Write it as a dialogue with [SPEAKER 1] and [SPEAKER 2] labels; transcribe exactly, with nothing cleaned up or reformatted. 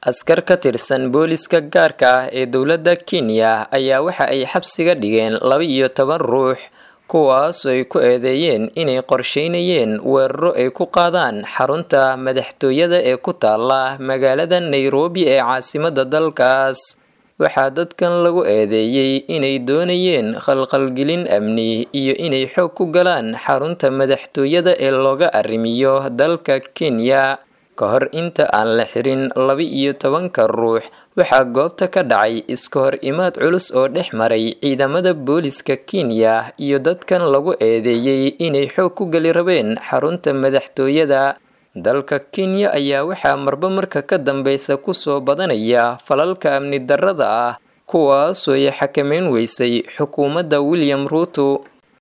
[SPEAKER 1] askar ka tirsan booliska gaarka ah ee dowladda Kenya ayaa waxa ay xabsiga dhigeen laba iyo toban ruux kuwaas oo ay ku eedeeyeen inay qorsheynayeen weeraro ay ku qaadaan xarunta madaxtooyada ee ku taala magaalada Nairobi ee caasimadda dalkaas. waxaa dadkan lagu eedeeyay inay doonayeen khalkhalgelin amni iyo inay xoog ku galaan xarunta madaxtooyada ee looga arrimiyo dalka Kenya. ka hor inta aan la xirin laba iyo tobanka ruux waxaa goobta ka dhacay iska hor imaad culus oo dhex maray ciidamada booliska Kenya iyo dadkan lagu eedeeyay inay xoog ku gali rabeen xarunta madaxtooyada. dalka Kenya ayaa waxaa marba marka ka dambeysa ku soo badanaya falalka amni darrada ah kuwaas oo ay xakameyn weysay xukuumadda William Ruto.